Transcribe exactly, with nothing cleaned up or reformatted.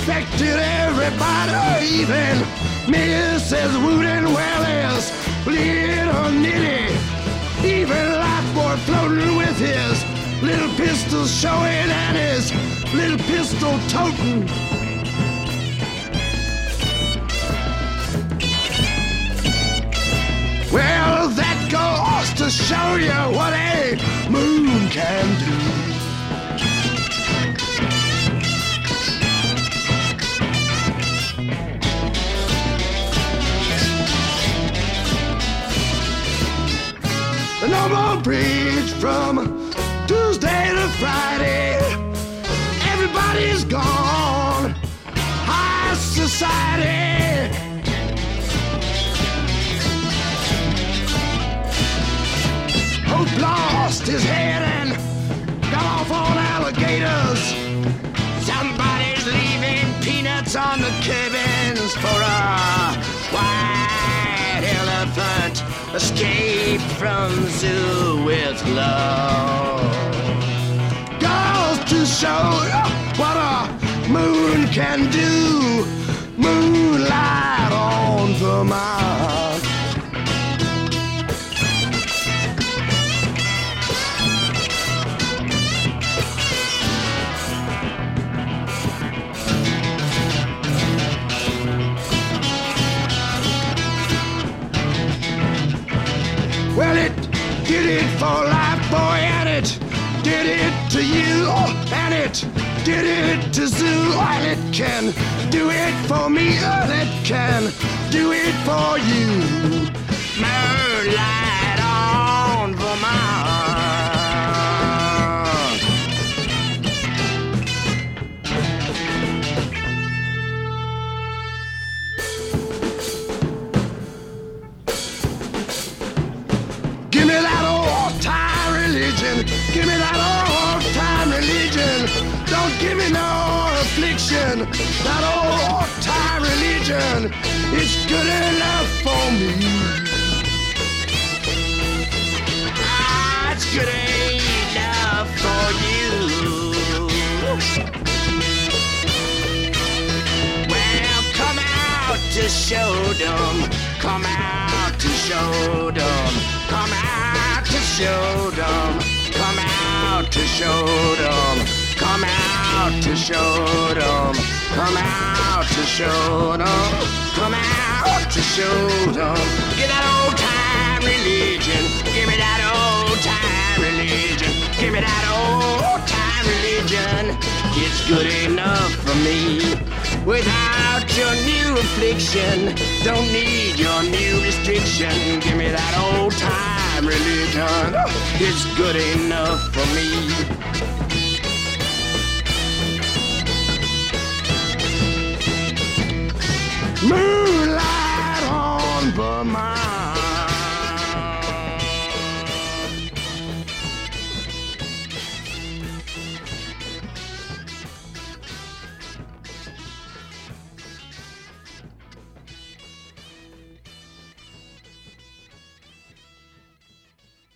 respected everybody, even Missus Wooten Wellers, little Nitty, even Life Boy floating with his little pistol showing and his little pistol toting. Well, that goes to show you what a moon can do. The normal bridge from Tuesday to Friday, everybody's gone. High society. Hope lost his head and got off on alligators. Somebody's leaving peanuts on the cabins for a white elephant. Escape from zoo with love. Goes to show what a moon can do. Moonlight on Vermont. Well, it did it for Life Boy, and it did it to you, and it did it to Zoo, and it can do it for me, and it can do it for you. Moonlight on Vermont. Give me that old-time religion. Give me that old-time religion. Don't give me no affliction. That old-time religion is good enough for me. Ah, it's good enough for you. Well, come out to show them. Come out to show them. Come out to show them. Come out to show them. Come out to show them. Come out to show them. Come out to show them. Give that old time religion. Give me that old time religion. Give me that old time religion. It's good enough for me. Without your new affliction, don't need your new restriction. Give me that old time religion. It's good enough for me.